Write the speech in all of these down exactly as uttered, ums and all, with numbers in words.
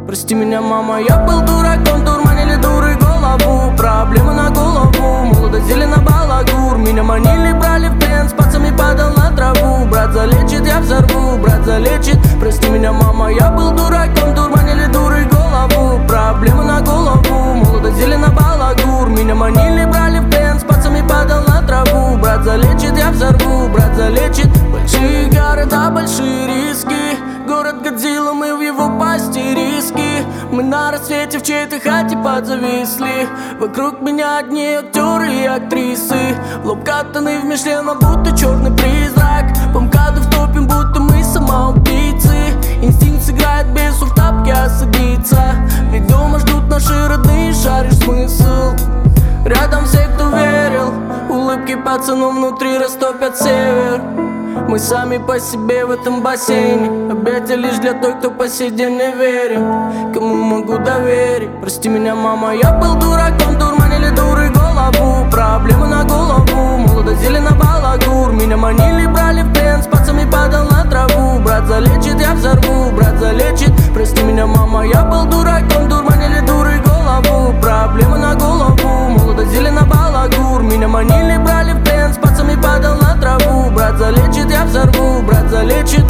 Прости меня, мама, я был дураком, дурманили дуры голову. Проблемы на голову, молодость зелена балагур. Меня манили, брали в плен, с пацами падал на траву. Брат залечит, я взорву, брат залечит. Прости меня, мама, я был дураком, дурманили дуры голову. Проблемы на голову, молодость зелена балагур. Меня манили, брали в плен, с пацами падал на траву. Брат залечит, я взорву, брат залечит. Большие города, большие риски. Город Годзилла, мы в его пасти риски. Мы на рассвете в чьей-то хате подзависли. Вокруг меня одни актеры и актрисы. В лоб катаны в Мишлен, а будто черный призрак. По МКАДу втопим, будто мы самоубийцы. Инстинкт сыграет без в тапке осадиться. Ведь дома ждут наши родные, шаришь смысл. Рядом все, кто верил. Улыбки пацанов внутри растопят север. Мы сами по себе в этом бассейне. Объятия лишь для той, кто по сей день не верит. Кому могу доверить? Прости меня, мама, я был дураком, дурманили дуры голову. Проблемы на голову, молодость зелена балагур. Меня манили, брали в плен, с пацами падал на траву. Брат залечит, я взорву, брат залечит. Прости меня, мама, я был дураком, дурманили дуры голову. Проблемы на голову, молодость зелена балагур. Меня манили, брали в плен, с пацами падал на траву. Брат залечит, я взорву, брат залечит.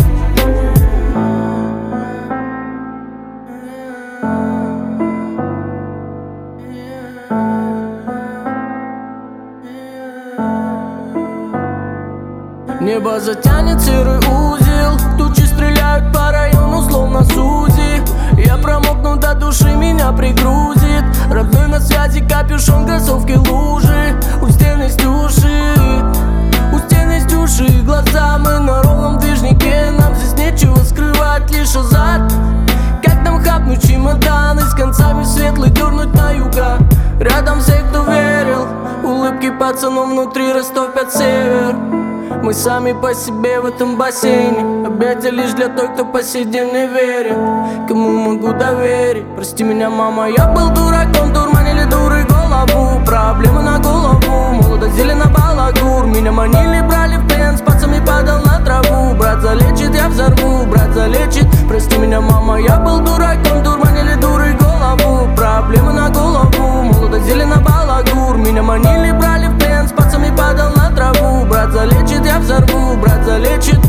Небо затянет серый узел. Тучи стреляют по району, словно Сузи. Я промокну до души, меня пригрузит. Родной на связи, капюшон, кроссовки, лужи. У стены стюши, у стены стюши. Глаза мы на ровном движнике. Нам здесь нечего скрывать, лишь азарт. Как нам хапнуть чемоданы, с концами светлый дернуть на юга. Рядом все, кто верил. Улыбки пацанов внутри растопят север. Мы сами по себе в этом бассейне. Объятия лишь для той, кто по сей день не верит. Кому могу доверить? Прости меня, мама, я был дураком, дурманили дуры голову. Проблемы на голову, молодость зелена балагур. Меня манили, брали в плен, с пацами падал на траву. Брат залечит, я взорву, брат залечит. Прости меня, мама, я был дураком, дурманили дуры голову. Проблемы на голову, молодость зелена балагур. Меня манили, брали в плен, с пацами падал на траву. Брат залечит, я взорву, брат залечит.